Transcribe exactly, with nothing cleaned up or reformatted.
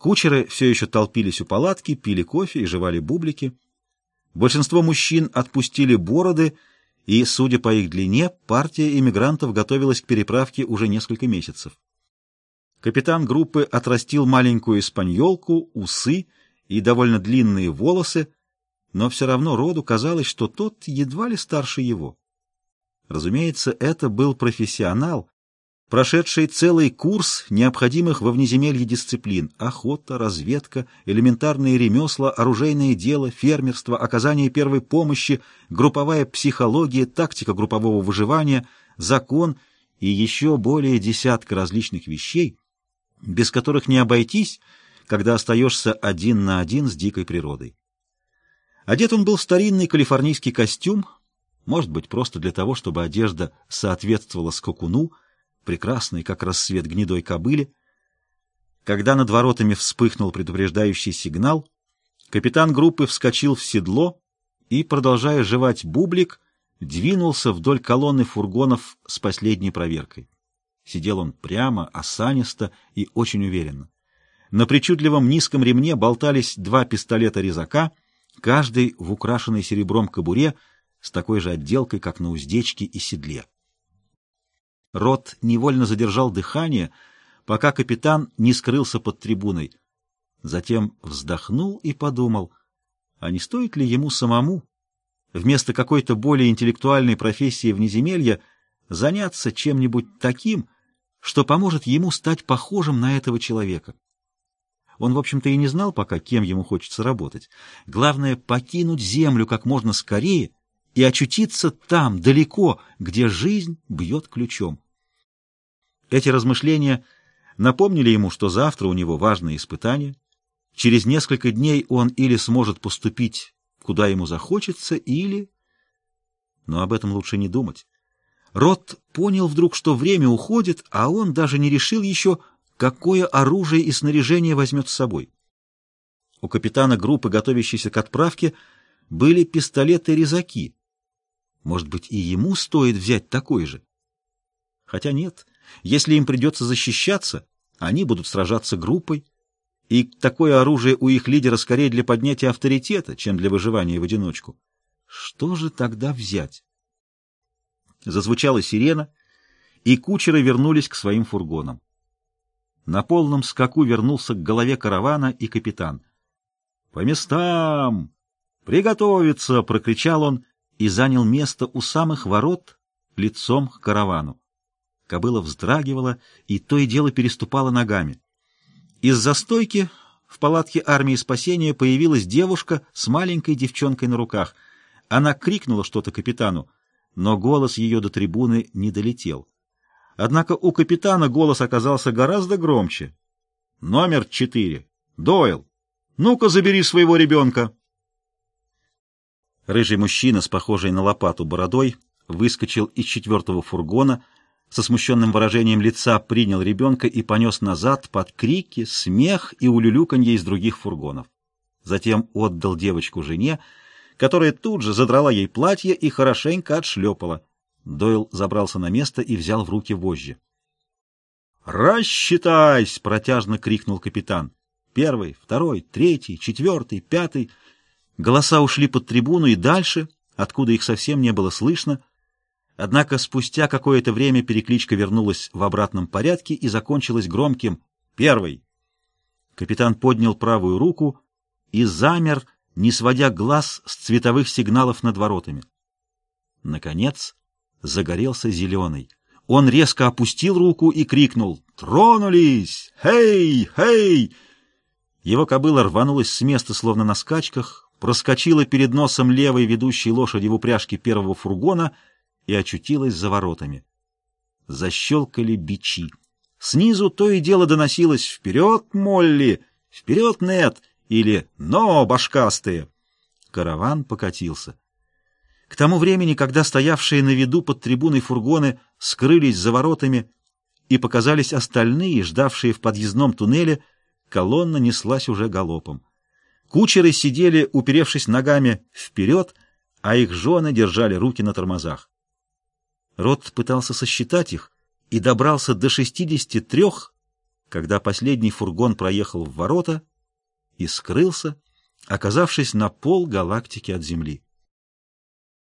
Кучеры все еще толпились у палатки, пили кофе и жевали бублики. Большинство мужчин отпустили бороды, и, судя по их длине, партия иммигрантов готовилась к переправке уже несколько месяцев. Капитан группы отрастил маленькую испаньолку, усы и довольно длинные волосы, но все равно Роду казалось, что тот едва ли старше его. Разумеется, это был профессионал, прошедший целый курс необходимых во внеземелье дисциплин: охота, разведка, элементарные ремесла, оружейное дело, фермерство, оказание первой помощи, групповая психология, тактика группового выживания, закон и еще более десятка различных вещей, без которых не обойтись, когда остаешься один на один с дикой природой. Одет он был в старинный калифорнийский костюм, может быть, просто для того, чтобы одежда соответствовала скакуну, прекрасной, как рассвет гнедой кобыле. Когда над воротами вспыхнул предупреждающий сигнал, капитан группы вскочил в седло и, продолжая жевать бублик, двинулся вдоль колонны фургонов с последней проверкой. Сидел он прямо, осанисто и очень уверенно. На причудливом низком ремне болтались два пистолета-резака, каждый в украшенной серебром кобуре с такой же отделкой, как на уздечке и седле. Рот невольно задержал дыхание, пока капитан не скрылся под трибуной. Затем вздохнул и подумал, а не стоит ли ему самому, вместо какой-то более интеллектуальной профессии внеземелья, заняться чем-нибудь таким, что поможет ему стать похожим на этого человека. Он, в общем-то, и не знал пока, кем ему хочется работать. Главное — покинуть землю как можно скорее и очутиться там, далеко, где жизнь бьет ключом. Эти размышления напомнили ему, что завтра у него важное испытание. Через несколько дней он или сможет поступить, куда ему захочется, или... Но об этом лучше не думать. Рот понял вдруг, что время уходит, а он даже не решил еще, какое оружие и снаряжение возьмет с собой. У капитана группы, готовящейся к отправке, были пистолеты-резаки. Может быть, и ему стоит взять такой же? Хотя нет, если им придется защищаться, они будут сражаться группой, и такое оружие у их лидера скорее для поднятия авторитета, чем для выживания в одиночку. Что же тогда взять? Зазвучала сирена, и кучеры вернулись к своим фургонам. На полном скаку вернулся к голове каравана и капитан. «По местам! Приготовиться!» — прокричал он и занял место у самых ворот лицом к каравану. Кобыла вздрагивала и то и дело переступала ногами. Из-за стойки в палатке армии спасения появилась девушка с маленькой девчонкой на руках. Она крикнула что-то капитану, но голос ее до трибуны не долетел. Однако у капитана голос оказался гораздо громче. «Номер четыре. Дойл, ну-ка забери своего ребенка!» Рыжий мужчина с похожей на лопату бородой выскочил из четвертого фургона, со смущенным выражением лица принял ребенка и понес назад под крики, смех и улюлюканье из других фургонов. Затем отдал девочку жене, которая тут же задрала ей платье и хорошенько отшлепала. Дойл забрался на место и взял в руки вожжи. «Рассчитайсь!» — протяжно крикнул капитан. Первый, второй, третий, четвертый, пятый. Голоса ушли под трибуну и дальше, откуда их совсем не было слышно. Однако спустя какое-то время перекличка вернулась в обратном порядке и закончилась громким «Первый». Капитан поднял правую руку и замер, не сводя глаз с цветовых сигналов над воротами. Наконец загорелся зеленый. Он резко опустил руку и крикнул «Тронулись! Хей! Хей!» Его кобыла рванулась с места, словно на скачках, проскочила перед носом левой ведущей лошади в упряжке первого фургона и очутилась за воротами. Защелкали бичи. Снизу то и дело доносилось «Вперед, Молли! Вперед, Нет!» или «Но, башкастые!» Караван покатился. К тому времени, когда стоявшие на виду под трибуной фургоны скрылись за воротами и показались остальные, ждавшие в подъездном туннеле, колонна неслась уже галопом. Кучеры сидели, уперевшись ногами вперед, а их жены держали руки на тормозах. Рот пытался сосчитать их и добрался до шестидесяти трех, когда последний фургон проехал в ворота и скрылся, оказавшись на полгалактики от Земли.